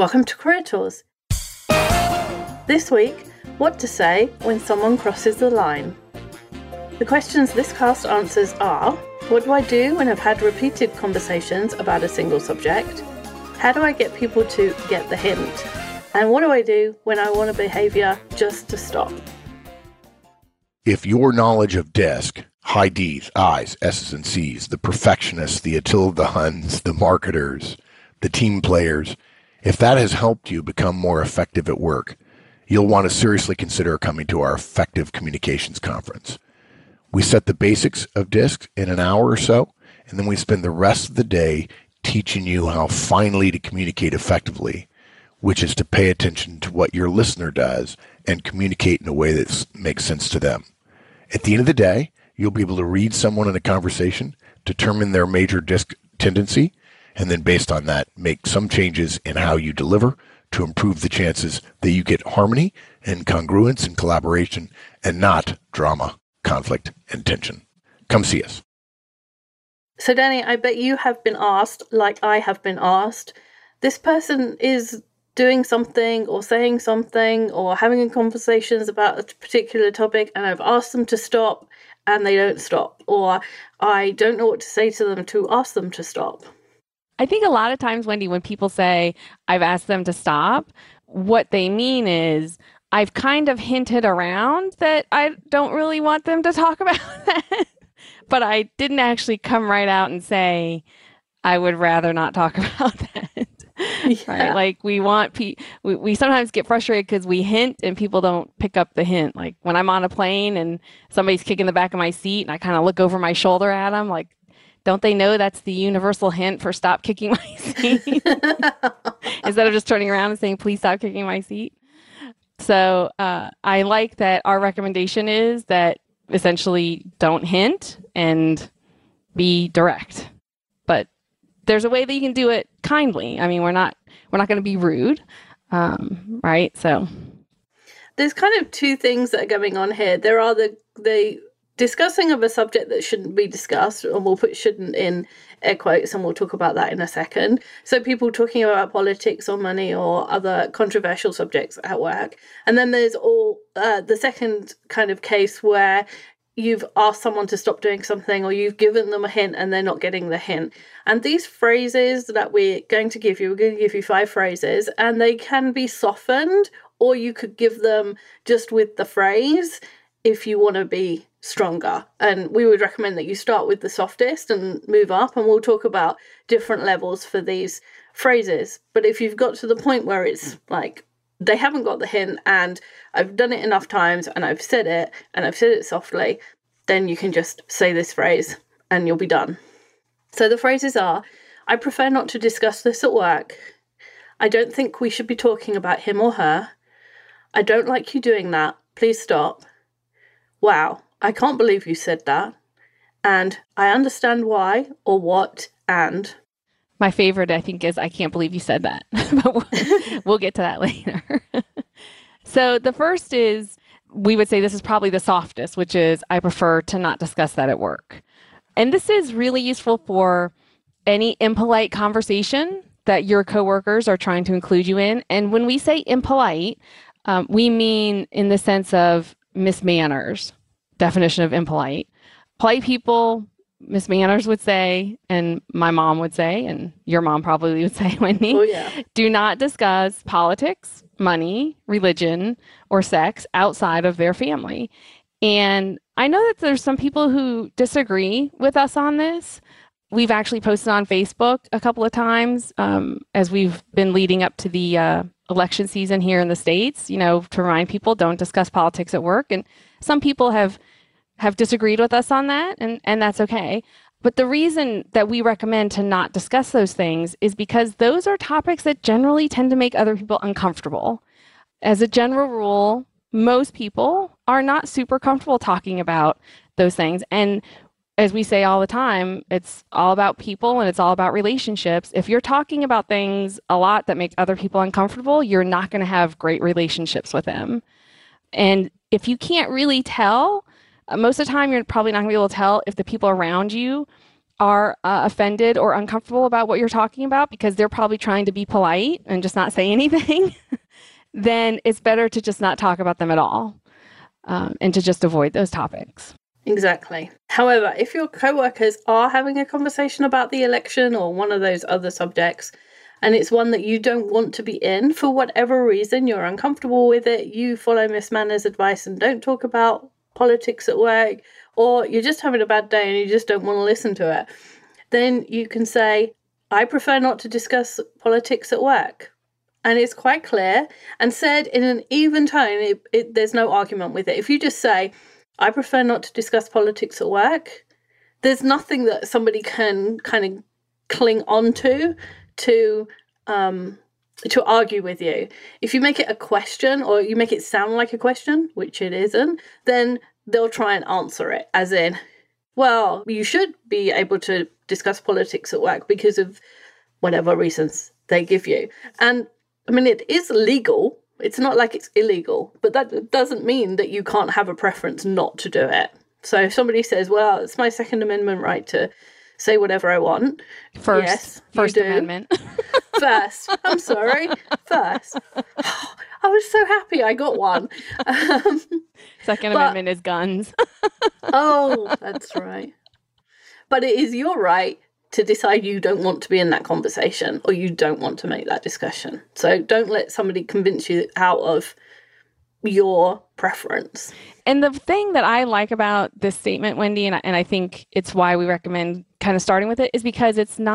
Welcome to Career Tours. This week, what to say when someone crosses the line. The questions this cast answers are: what do I do when I've had repeated conversations about a single subject? How do I get people to get the hint? And what do I do when I want a behaviour just to stop? If your knowledge of DISC, high D's, I's, S's, and C's, the perfectionists, the Attila the Huns, the marketers, the team players, if that has helped you become more effective at work, you'll want to seriously consider coming to our Effective Communications Conference. We set the basics of DISC in an hour or so, and then we spend the rest of the day teaching you how finally to communicate effectively, which is to pay attention to what your listener does and communicate in a way that makes sense to them. At the end of the day, you'll be able to read someone in a conversation, determine their major DISC tendency, and then based on that, make some changes in how you deliver to improve the chances that you get harmony and congruence and collaboration and not drama, conflict, and tension. Come see us. So Danny, I bet you have been asked, like I have been asked, this person is doing something or saying something or having conversations about a particular topic and I've asked them to stop and they don't stop, or I don't know what to say to them to ask them to stop. I think a lot of times, Wendy, when people say, I've asked them to stop, what they mean is, I've kind of hinted around that I don't really want them to talk about that, but I didn't actually come right out and say, I would rather not talk about that. Yeah. Right? Like we sometimes get frustrated because we hint and people don't pick up the hint. Like when I'm on a plane and somebody's kicking the back of my seat and I kind of look over my shoulder at them, like, don't they know that's the universal hint for stop kicking my seat? Instead of just turning around and saying, please stop kicking my seat. So I like that our recommendation is that essentially don't hint and be direct. But there's a way that you can do it kindly. I mean, we're not going to be rude, right? So there's kind of two things that are going on here. There are the discussing of a subject that shouldn't be discussed, and we'll put shouldn't in air quotes, and we'll talk about that in a second. So people talking about politics or money or other controversial subjects at work. And then there's the second kind of case where you've asked someone to stop doing something or you've given them a hint and they're not getting the hint. And these phrases that we're going to give you 5 phrases, and they can be softened, or you could give them just with the phrase if you want to be stronger. And we would recommend that you start with the softest and move up, and we'll talk about different levels for these phrases. But if you've got to the point where it's like they haven't got the hint and I've done it enough times and I've said it softly, then you can just say this phrase and you'll be done. So the phrases are: I prefer not to discuss this at work. I don't think we should be talking about him or her. I don't like you doing that. Please stop. Wow, I can't believe you said that. And I understand why or what, and... My favorite, I think, is I can't believe you said that. But we'll get to that later. So the first is, we would say this is probably the softest, which is I prefer to not discuss that at work. And this is really useful for any impolite conversation that your coworkers are trying to include you in. And when we say impolite, we mean in the sense of mismanners. Definition of impolite. Polite people, mismanners would say, and my mom would say, and your mom probably would say, Wendy, do not discuss politics, money, religion, or sex outside of their family. And I know that there's some people who disagree with us on this. We've actually posted on Facebook a couple of times as we've been leading up to the election season here in the States, to remind people don't discuss politics at work. And some people have disagreed with us on that, and that's okay. But the reason that we recommend to not discuss those things is because those are topics that generally tend to make other people uncomfortable. As a general rule, most people are not super comfortable talking about those things. And as we say all the time, it's all about people and it's all about relationships. If you're talking about things a lot that make other people uncomfortable, you're not going to have great relationships with them. And if you can't really tell, most of the time you're probably not going to be able to tell if the people around you are offended or uncomfortable about what you're talking about because they're probably trying to be polite and just not say anything, then it's better to just not talk about them at all, and to just avoid those topics. Exactly. However, if your co-workers are having a conversation about the election or one of those other subjects, and it's one that you don't want to be in, for whatever reason, you're uncomfortable with it, you follow Miss Manner's advice and don't talk about politics at work, or you're just having a bad day and you just don't want to listen to it, then you can say, I prefer not to discuss politics at work. And it's quite clear and said in an even tone. There's no argument with it. If you just say, I prefer not to discuss politics at work, there's nothing that somebody can kind of cling on to argue with you. If you make it a question, or you make it sound like a question, which it isn't, then they'll try and answer it as in, well, you should be able to discuss politics at work because of whatever reasons they give you. And I mean, it is legal. It's not like it's illegal, but that doesn't mean that you can't have a preference not to do it. So if somebody says, well, it's my Second Amendment right to say whatever I want. First Amendment. First. I'm sorry. First. I was so happy I got one. Second Amendment is guns. Oh, that's right. But it is your right to decide you don't want to be in that conversation, or you don't want to make that discussion. So don't let somebody convince you out of your preference. And the thing that I like about this statement, Wendy, and I think it's why we recommend kind of starting with it, is because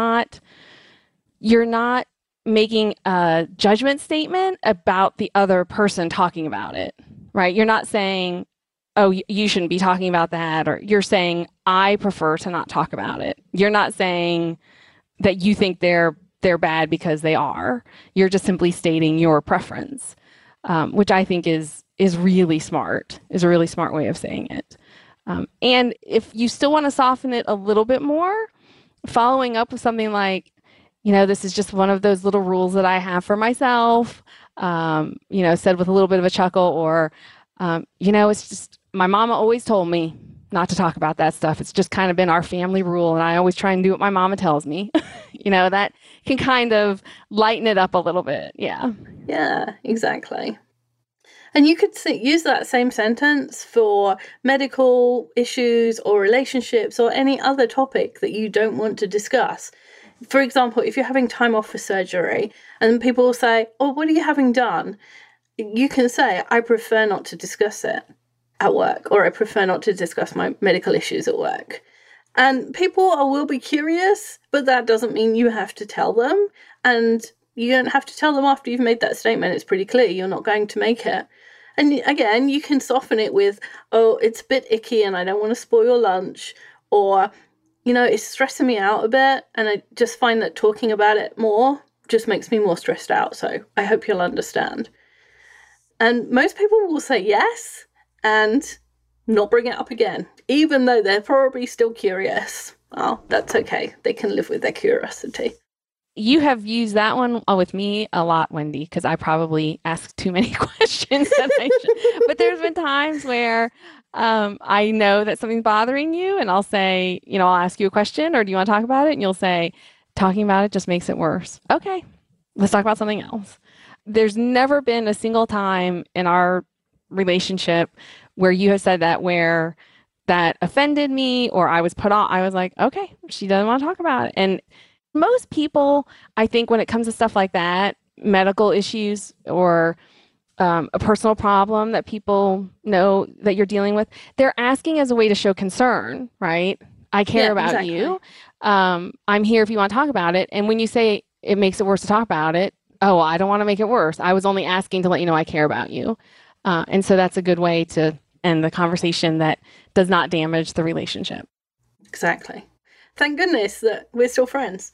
you're not making a judgment statement about the other person talking about it, right? You're not saying, oh, you shouldn't be talking about that, or you're saying, I prefer to not talk about it. You're not saying that you think they're bad because they are. You're just simply stating your preference, which I think is really smart, is a really smart way of saying it. And if you still want to soften it a little bit more, following up with something like, this is just one of those little rules that I have for myself, said with a little bit of a chuckle, or, it's just, my mama always told me not to talk about that stuff. It's just kind of been our family rule, and I always try and do what my mama tells me. That can kind of lighten it up a little bit. Yeah. Yeah, exactly. And you could use that same sentence for medical issues or relationships or any other topic that you don't want to discuss. For example, if you're having time off for surgery and people will say, oh, what are you having done? You can say, I prefer not to discuss it at work, or I prefer not to discuss my medical issues at work. And people will be curious, but that doesn't mean you have to tell them. And you don't have to tell them after you've made that statement. It's pretty clear you're not going to make it. And again, you can soften it with, oh, it's a bit icky and I don't want to spoil your lunch, or, it's stressing me out a bit and I just find that talking about it more just makes me more stressed out. So I hope you'll understand. And most people will say yes and not bring it up again, even though they're probably still curious. Oh, that's okay. They can live with their curiosity. You have used that one with me a lot, Wendy, because I probably ask too many questions. But there's been times where I know that something's bothering you, and I'll say, I'll ask you a question, or do you want to talk about it? And you'll say, talking about it just makes it worse. Okay, let's talk about something else. There's never been a single time in our relationship where you have said that, where that offended me or I was put off. I was like, okay, she doesn't want to talk about it. And most people, I think, when it comes to stuff like that, medical issues or a personal problem that people know that you're dealing with, they're asking as a way to show concern, right? I care about you. I'm here if you want to talk about it. And when you say it makes it worse to talk about it, oh, I don't want to make it worse. I was only asking to let you know I care about you. And so that's a good way to end the conversation that does not damage the relationship. Exactly. Thank goodness that we're still friends.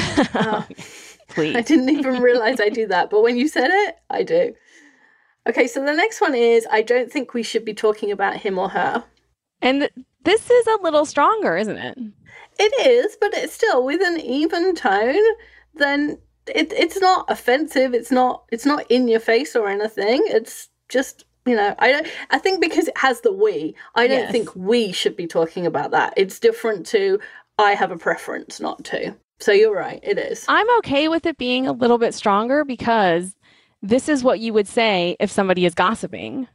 Please. I didn't even realize I do that, but when you said it, I do. Okay, so the next one is, I don't think we should be talking about him or her. And this is a little stronger, isn't it? It is, but it's still with an even tone. Then it's not offensive. It's not in your face or anything. It's just, I think because it has the we, I don't think we should be talking about that. It's different to, I have a preference not to. So you're right, it is. I'm okay with it being a little bit stronger because this is what you would say if somebody is gossiping.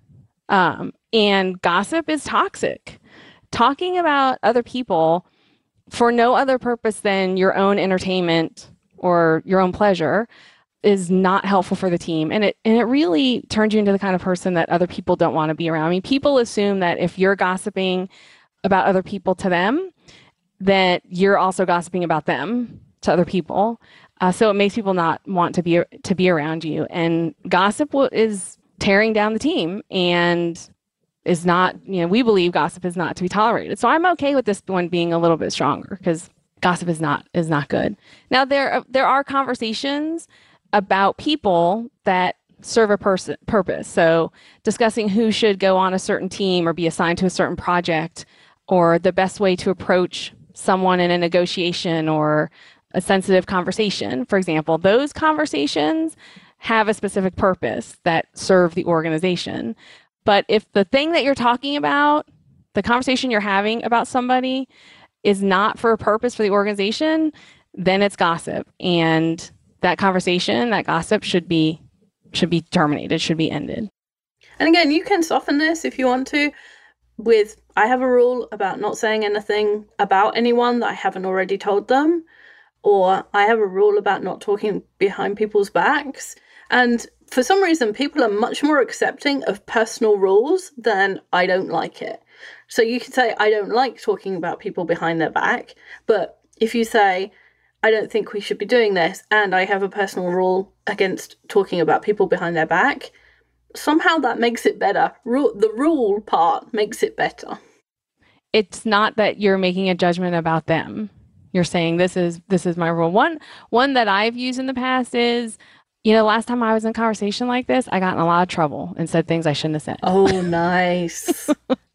And gossip is toxic. Talking about other people for no other purpose than your own entertainment or your own pleasure is not helpful for the team. And it really turns you into the kind of person that other people don't want to be around. I mean, people assume that if you're gossiping about other people to them, that you're also gossiping about them to other people. So it makes people not want to be around you. And gossip is tearing down the team and is not, we believe gossip is not to be tolerated. So I'm okay with this one being a little bit stronger because gossip is not good. Now there are conversations about people that serve a purpose. So discussing who should go on a certain team or be assigned to a certain project, or the best way to approach someone in a negotiation or a sensitive conversation, for example, those conversations have a specific purpose that serve the organization. But if the thing that you're talking about, the conversation you're having about somebody is not for a purpose for the organization, then it's gossip. And that conversation, that gossip should be terminated, should be ended. And again, you can soften this if you want to with, I have a rule about not saying anything about anyone that I haven't already told them, or I have a rule about not talking behind people's backs. And for some reason, people are much more accepting of personal rules than I don't like it. So you can say, I don't like talking about people behind their back. But if you say, I don't think we should be doing this, and I have a personal rule against talking about people behind their back, somehow that makes it better. The rule part makes it better. It's not that you're making a judgment about them. You're saying this is my rule. One that I've used in the past is, last time I was in a conversation like this, I got in a lot of trouble and said things I shouldn't have said. Oh, nice.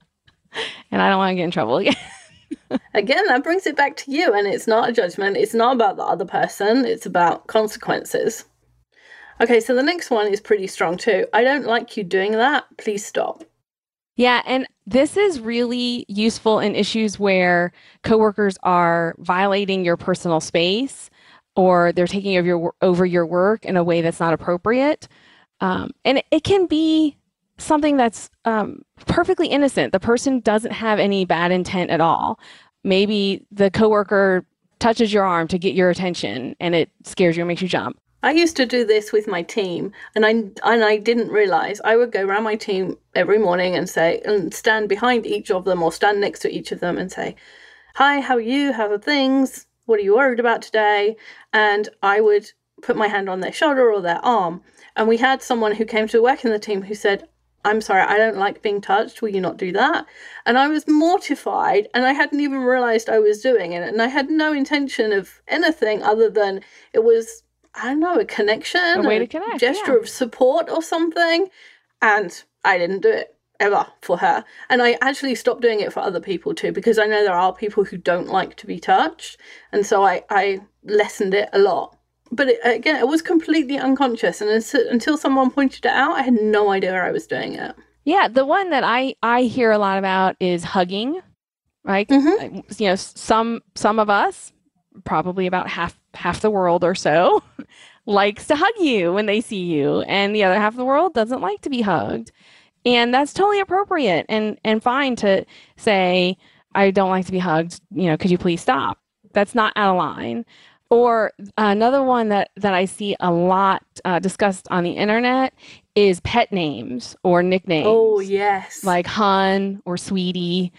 And I don't want to get in trouble again. Again, that brings it back to you, and it's not a judgment. It's not about the other person. It's about consequences. Okay, so the next one is pretty strong too. I don't like you doing that. Please stop. Yeah, and this is really useful in issues where coworkers are violating your personal space or they're taking over your work in a way that's not appropriate. And it can be something that's perfectly innocent. The person doesn't have any bad intent at all. Maybe the coworker touches your arm to get your attention and it scares you and makes you jump. I used to do this with my team, and I didn't realize. I would go around my team every morning and stand behind each of them or stand next to each of them and say, hi, how are you? How are things? What are you worried about today? And I would put my hand on their shoulder or their arm. And we had someone who came to work in the team who said, I'm sorry, I don't like being touched. Will you not do that? And I was mortified, and I hadn't even realized I was doing it. And I had no intention of anything other than it was, I don't know, a connection, a way to connect, gesture of support or something. And I didn't do it ever for her. And I actually stopped doing it for other people too, because I know there are people who don't like to be touched. And so I lessened it a lot. But it was completely unconscious. And until someone pointed it out, I had no idea I was doing it. Yeah, the one that I hear a lot about is hugging, right? Mm-hmm. Some of us, probably about half the world or so, likes to hug you when they see you, and the other half of the world doesn't like to be hugged. And that's totally appropriate and fine to say, I don't like to be hugged, could you please stop? That's not out of line. Or another one that I see a lot discussed on the internet is pet names or nicknames. Oh, yes. Like hun or sweetie.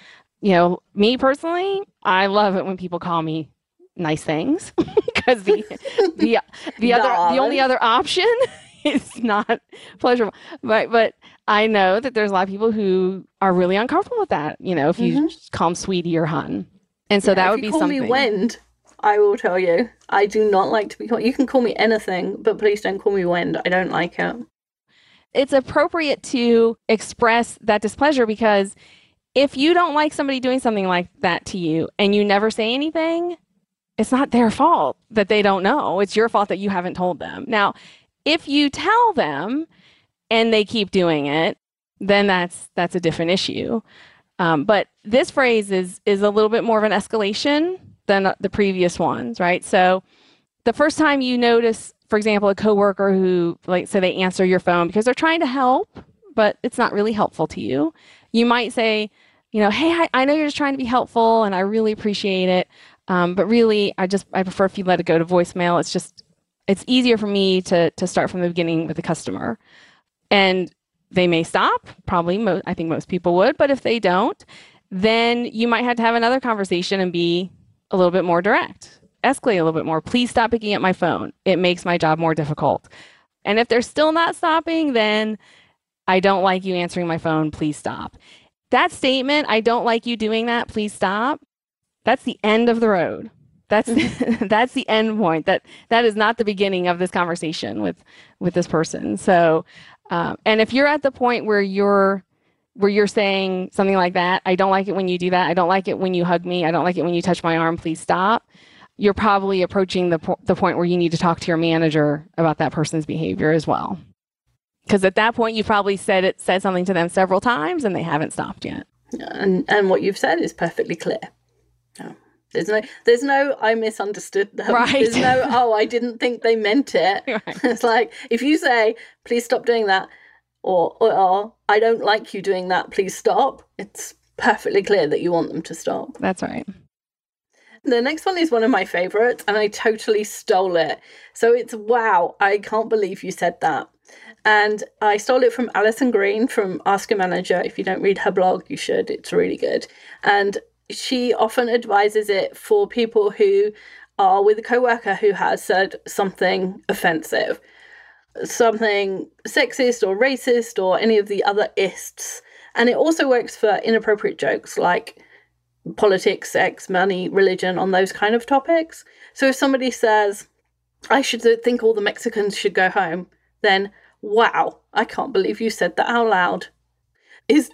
Me personally, I love it when people call me nice things because the only other option is not pleasurable. But I know that there's a lot of people who are really uncomfortable with that, if you just call them sweetie or hun. And so that would be something. If you call me Wend, I will tell you, I do not like to be called. You can call me anything, but please don't call me Wend. I don't like it. It's appropriate to express that displeasure because if you don't like somebody doing something like that to you and you never say anything, it's not their fault that they don't know. It's your fault that you haven't told them. Now, if you tell them and they keep doing it, then that's a different issue. But this phrase is a little bit more of an escalation than the previous ones, right? So the first time you notice, for example, a coworker who, like, say they answer your phone because they're trying to help, but it's not really helpful to you, you might say, hey, I know you're just trying to be helpful and I really appreciate it. But really, I prefer if you let it go to voicemail. It's easier for me to start from the beginning with the customer. And they may stop, probably, I think most people would, but if they don't, then you might have to have another conversation and be a little bit more direct, escalate a little bit more. Please stop picking up my phone. It makes my job more difficult. And if they're still not stopping, then I don't like you answering my phone. Please stop. That statement, I don't like you doing that. Please stop. That's the end of the road. That's that's the end point. That is not the beginning of this conversation with this person. So, and if you're at the point where you're saying something like that, I don't like it when you do that. I don't like it when you hug me. I don't like it when you touch my arm. Please stop. You're probably approaching the point where you need to talk to your manager about that person's behavior as well. Because at that point, you probably said something to them several times and they haven't stopped yet. And what you've said is perfectly clear. No. There's no I misunderstood them. Right. There's no, I didn't think they meant it. Right. It's like, if you say, please stop doing that, or I don't like you doing that, please stop, it's perfectly clear that you want them to stop. That's right. The next one is one of my favorites, and I totally stole it. So it's, wow, I can't believe you said that. And I stole it from Alison Green from Ask a Manager. If you don't read her blog, you should. It's really good. And she often advises it for people who are with a coworker who has said something offensive, something sexist or racist or any of the other ists. And it also works for inappropriate jokes like politics, sex, money, religion, on those kind of topics. So if somebody says, I should think all the Mexicans should go home, then, wow, I can't believe you said that out loud. It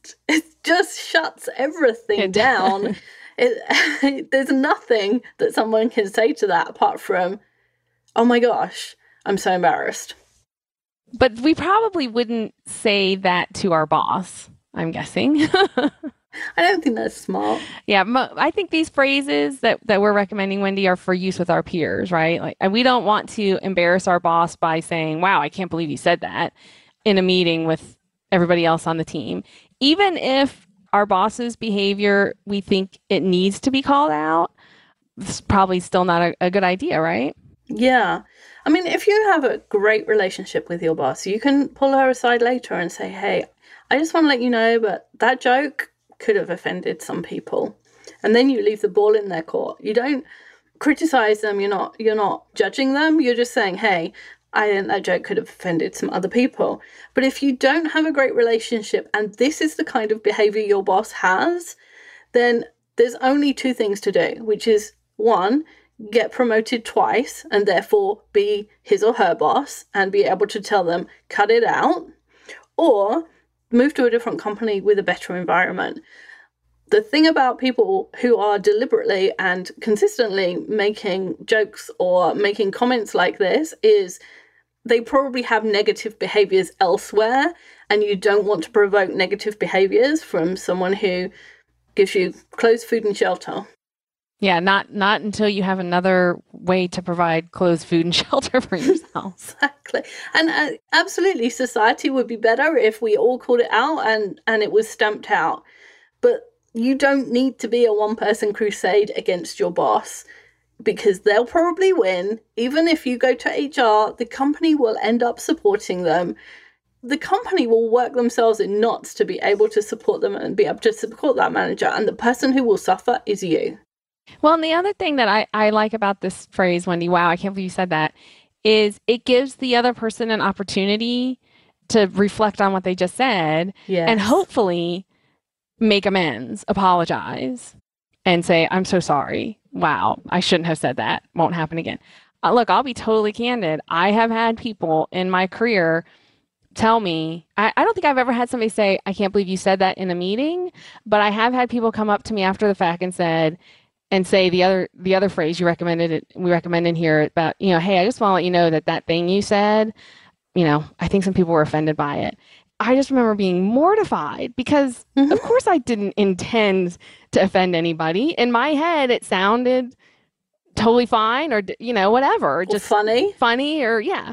just shuts everything down. There's nothing that someone can say to that apart from, oh my gosh, I'm so embarrassed. But we probably wouldn't say that to our boss, I'm guessing. I don't think that's smart. Yeah, I think these phrases that we're recommending, Wendy, are for use with our peers, right? Like, and we don't want to embarrass our boss by saying, wow, I can't believe you said that in a meeting with everybody else on the team. Even if our boss's behavior, we think it needs to be called out, it's probably still not a good idea, right? Yeah. I mean, if you have a great relationship with your boss, you can pull her aside later and say, hey, I just want to let you know, but that joke could have offended some people. And then you leave the ball in their court. You don't criticize them. You're not judging them. You're just saying, hey, I think that joke could have offended some other people. But if you don't have a great relationship and this is the kind of behavior your boss has, then there's only two things to do, which is, one, get promoted twice and therefore be his or her boss and be able to tell them, cut it out, or move to a different company with a better environment. The thing about people who are deliberately and consistently making jokes or making comments like this is they probably have negative behaviors elsewhere, and you don't want to provoke negative behaviors from someone who gives you clothes, food, and shelter. Yeah, not until you have another way to provide clothes, food, and shelter for yourself. Exactly. And absolutely, society would be better if we all called it out and it was stamped out. But you don't need to be a one-person crusade against your boss, because they'll probably win. Even if you go to HR, the company will end up supporting them. The company will work themselves in knots to be able to support them and be able to support that manager. And the person who will suffer is you. Well, and the other thing that I like about this phrase, Wendy, wow, I can't believe you said that, is it gives the other person an opportunity to reflect on what they just said. Yes. And hopefully make amends, apologize, and say, I'm so sorry. Wow, I shouldn't have said that. Won't happen again. Look, I'll be totally candid. I have had people in my career tell me, I don't think I've ever had somebody say, I can't believe you said that in a meeting, but I have had people come up to me after the fact and say the other phrase we recommend in here about, hey, I just want to let you know that thing you said, I think some people were offended by it. I just remember being mortified because, of course, I didn't intend to offend anybody. In my head, it sounded totally fine or, whatever. Or just funny or yeah.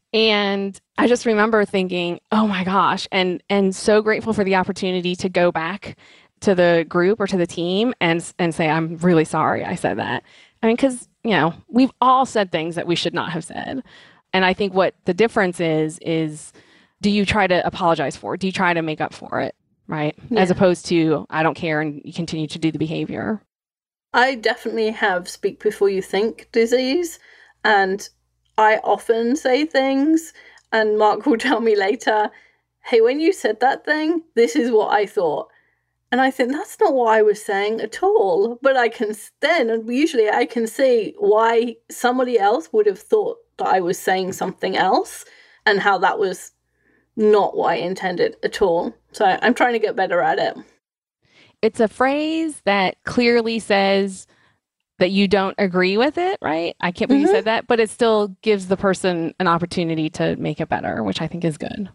And I just remember thinking, oh my gosh, and so grateful for the opportunity to go back to the group or to the team and say, I'm really sorry I said that. I mean, because, we've all said things that we should not have said. And I think what the difference is do you try to apologize for it? Do you try to make up for it? Right? Yeah. As opposed to, I don't care, and you continue to do the behavior. I definitely have speak before you think disease, and I often say things, and Mark will tell me later, hey, when you said that thing, this is what I thought. And I think that's not what I was saying at all. But I can usually I can see why somebody else would have thought that I was saying something else and how that was not what I intended at all. So I'm trying to get better at it. It's a phrase that clearly says that you don't agree with it, right? I can't believe you said that, but it still gives the person an opportunity to make it better, which I think is good.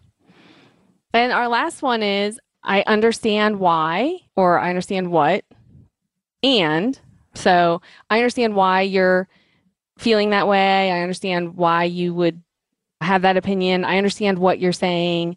And our last one is, I understand why, or I understand what. And so I understand why you're feeling that way. I understand why you would have that opinion. I understand what you're saying.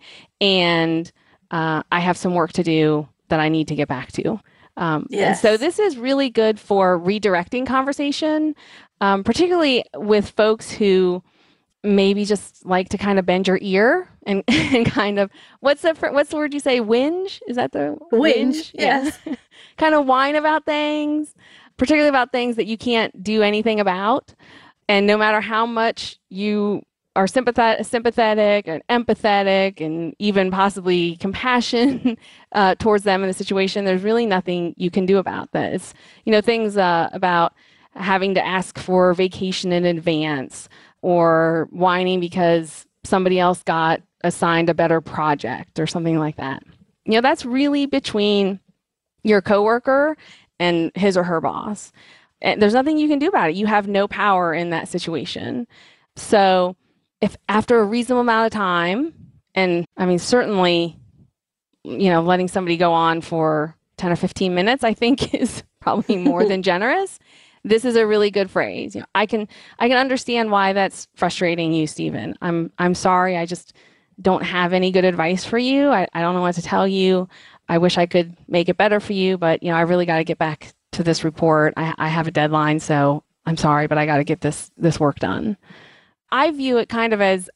And I have some work to do that I need to get back to. Yes. And so this is really good for redirecting conversation, particularly with folks who maybe just like to kind of bend your ear and kind of, what's the word you say? Whinge? Is that the whinge? Yes. Yeah. Kind of whine about things, particularly about things that you can't do anything about. And no matter how much you are sympathetic and empathetic and even possibly compassion towards them in the situation, there's really nothing you can do about that. It's, things about having to ask for vacation in advance or whining because somebody else got assigned a better project or something like that. That's really between your coworker and his or her boss. And there's nothing you can do about it. You have no power in that situation. So if after a reasonable amount of time, and I mean, certainly, letting somebody go on for 10 or 15 minutes, I think is probably more than generous. This is a really good phrase. I can understand why that's frustrating you, Stephen. I'm sorry. I just don't have any good advice for you. I don't know what to tell you. I wish I could make it better for you, but I really got to get back to this report. I have a deadline, so I'm sorry, but I got to get this work done. I view it kind of as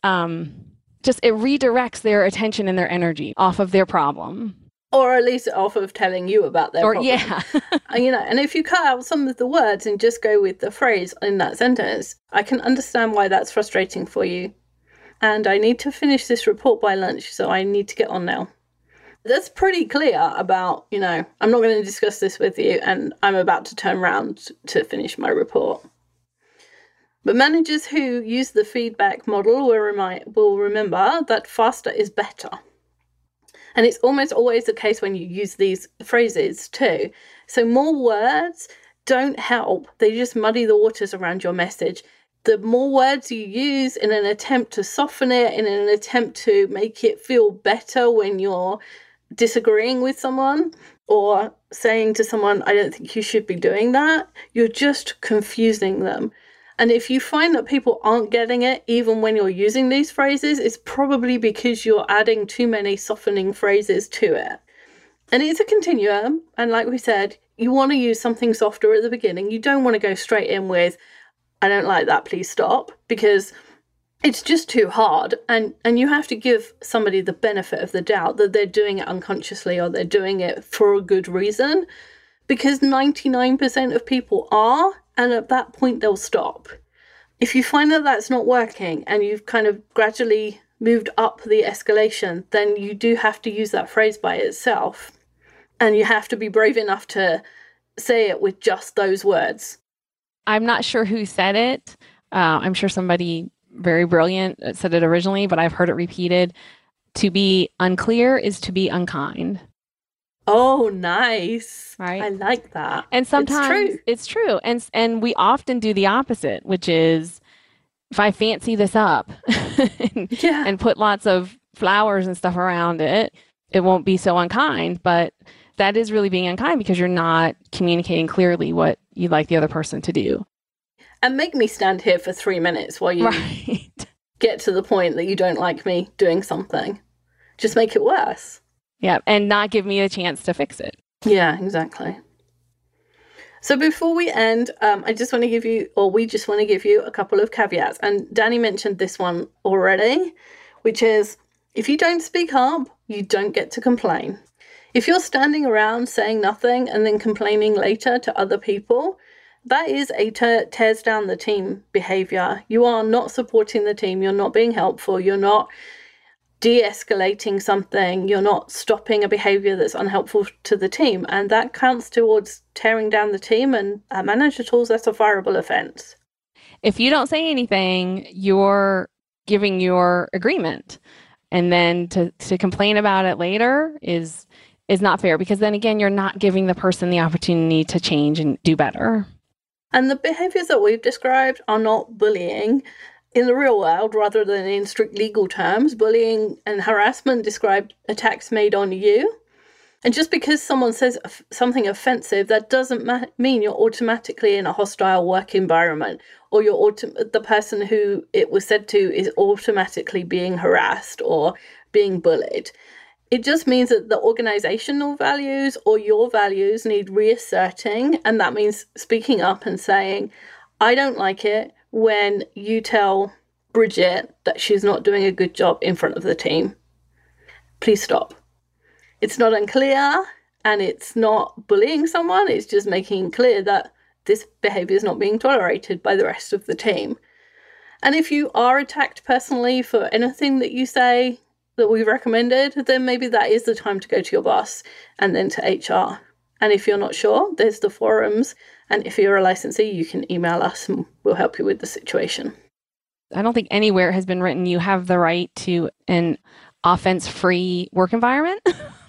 just it redirects their attention and their energy off of their problem. Or at least off of telling you about their problem. Yeah. And if you cut out some of the words and just go with the phrase in that sentence, I can understand why that's frustrating for you. And I need to finish this report by lunch, so I need to get on now. That's pretty clear about, I'm not going to discuss this with you, and I'm about to turn around to finish my report. But managers who use the feedback model will remember that faster is better. And it's almost always the case when you use these phrases too. So more words don't help. They just muddy the waters around your message. The more words you use in an attempt to soften it, in an attempt to make it feel better when you're disagreeing with someone or saying to someone, I don't think you should be doing that, you're just confusing them. And if you find that people aren't getting it, even when you're using these phrases, it's probably because you're adding too many softening phrases to it. And it's a continuum. And like we said, you want to use something softer at the beginning. You don't want to go straight in with, I don't like that, please stop, because it's just too hard. And you have to give somebody the benefit of the doubt that they're doing it unconsciously or they're doing it for a good reason, because 99% of people are. And at that point, they'll stop. If you find that that's not working and you've kind of gradually moved up the escalation, then you do have to use that phrase by itself. And you have to be brave enough to say it with just those words. I'm not sure who said it. I'm sure somebody very brilliant said it originally, but I've heard it repeated. To be unclear is to be unkind. Oh, nice. Right. I like that. And sometimes it's true. And we often do the opposite, which is if I fancy this up and put lots of flowers and stuff around it, it won't be so unkind. But that is really being unkind because you're not communicating clearly what you'd like the other person to do. And make me stand here for 3 minutes while you get to the point that you don't like me doing something. Just make it worse. Yeah, and not give me a chance to fix it. Yeah, exactly. So before we end, we just want to give you a couple of caveats. And Danny mentioned this one already, which is if you don't speak up, you don't get to complain. If you're standing around saying nothing and then complaining later to other people, that is a tears down the team behavior. You are not supporting the team. You're not being helpful. You're not de-escalating something. You're not stopping a behavior that's unhelpful to the team. And that counts towards tearing down the team. And at Manager Tools, that's a fireable offense. If you don't say anything, you're giving your agreement. And then to complain about it later is not fair, because then again, you're not giving the person the opportunity to change and do better. And the behaviors that we've described are not bullying in the real world, rather than in strict legal terms. Bullying and harassment describe attacks made on you. And just because someone says something offensive, that doesn't mean you're automatically in a hostile work environment, or the person who it was said to is automatically being harassed or being bullied. It just means that the organizational values or your values need reasserting, and that means speaking up and saying, I don't like it when you tell Bridget that she's not doing a good job in front of the team. Please stop. It's not unclear, and it's not bullying someone. It's just making clear that this behavior is not being tolerated by the rest of the team. And if you are attacked personally for anything that you say that we've recommended, then maybe that is the time to go to your boss and then to HR. And if you're not sure, there's the forums. And if you're a licensee, you can email us and we'll help you with the situation. I don't think anywhere has been written you have the right to an offense-free work environment.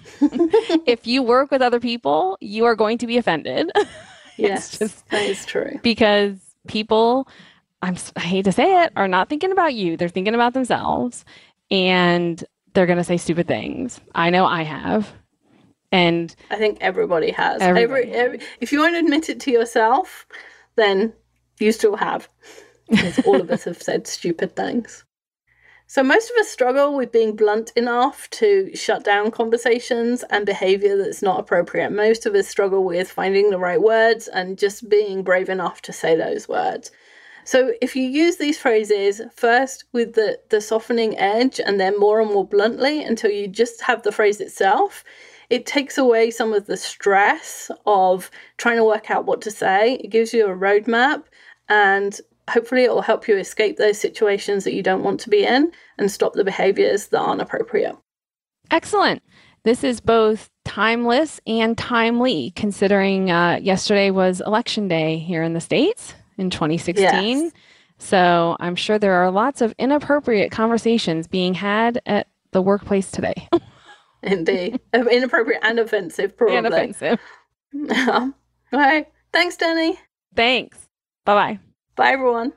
If you work with other people, you are going to be offended. Yes, that is true. Because people, I hate to say it, are not thinking about you. They're thinking about themselves. And they're going to say stupid things. I know I have. And I think everybody has. If you won't admit it to yourself, then you still have. Because all of us have said stupid things. So most of us struggle with being blunt enough to shut down conversations and behavior that's not appropriate. Most of us struggle with finding the right words and just being brave enough to say those words. So if you use these phrases first with the softening edge and then more and more bluntly until you just have the phrase itself, it takes away some of the stress of trying to work out what to say. It gives you a roadmap, and hopefully it will help you escape those situations that you don't want to be in and stop the behaviors that aren't appropriate. Excellent. This is both timeless and timely, considering yesterday was Election Day here in the States in 2016. Yes. So I'm sure there are lots of inappropriate conversations being had at the workplace today. Indeed. Inappropriate and offensive, probably. And offensive. All right. Thanks, Danny. Thanks. Bye-bye. Bye, everyone.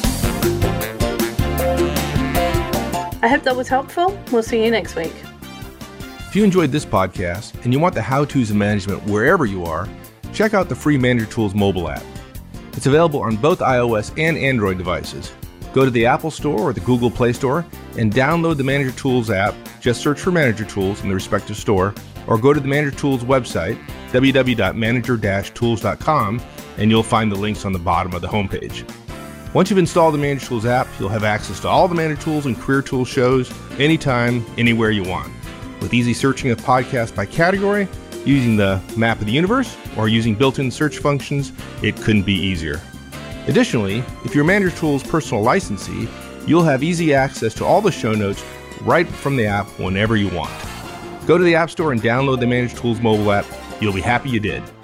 I hope that was helpful. We'll see you next week. If you enjoyed this podcast and you want the how-tos of management wherever you are, check out the free Manager Tools mobile app. It's available on both iOS and Android devices. Go to the Apple Store or the Google Play Store and download the Manager Tools app. Just search for Manager Tools in the respective store, or go to the Manager Tools website, www.manager-tools.com, and you'll find the links on the bottom of the homepage. Once you've installed the Manager Tools app, you'll have access to all the Manager Tools and Career Tools shows anytime, anywhere you want. With easy searching of podcasts by category, using the map of the universe, or using built-in search functions, it couldn't be easier. Additionally, if you're Manager Tools personal licensee, you'll have easy access to all the show notes right from the app whenever you want. Go to the App Store and download the Manager Tools mobile app. You'll be happy you did.